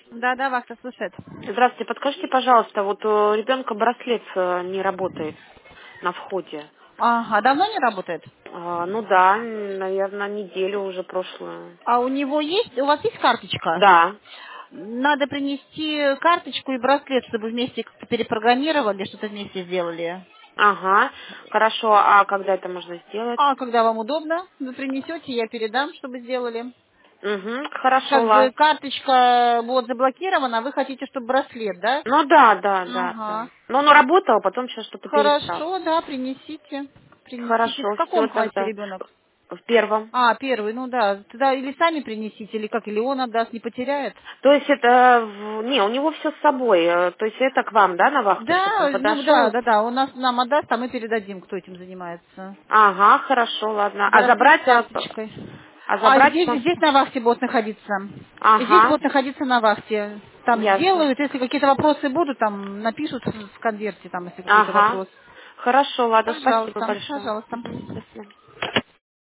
Да, да, вас слушает. Здравствуйте, подскажите, пожалуйста, вот у ребенка браслет не работает на входе. Ага, давно не работает? Ну да, наверное, неделю уже прошлую. А у вас есть карточка? Да. Надо принести карточку и браслет, чтобы вместе как-то перепрограммировали, что-то вместе сделали. Ага, хорошо, а когда это можно сделать? А когда вам удобно, вы принесете, я передам, чтобы сделали. Угу, хорошо, Как бы ладно. карточка вот заблокирована, а вы хотите, чтобы браслет, да? Ну да, да, да, да. Ага. Но он работал, а потом сейчас что-то перестал. Хорошо, да, принесите. Принесите. В Хорошо, все каком классе тогда. ребенок? В первом. А, первый, ну да. Тогда или сами принесите, или как, или он отдаст, не потеряет. То есть это, не, у него все с собой, то есть это к вам, да, на вахту, чтобы он Да, ну да, подошел? да, да. Нам отдаст, а мы передадим, кто этим занимается. Ага, хорошо, ладно. А Браслет с забрать, карточкой. а А забрать, здесь на вахте будут находиться. Здесь ага, будут находиться на вахте. Там ясно. сделают, если какие-то вопросы будут, там напишут в конверте, там, если какой-то Ага, вопрос. хорошо, ладно, спасибо Пожалуйста, большое. пожалуйста. Мгм, до свидания.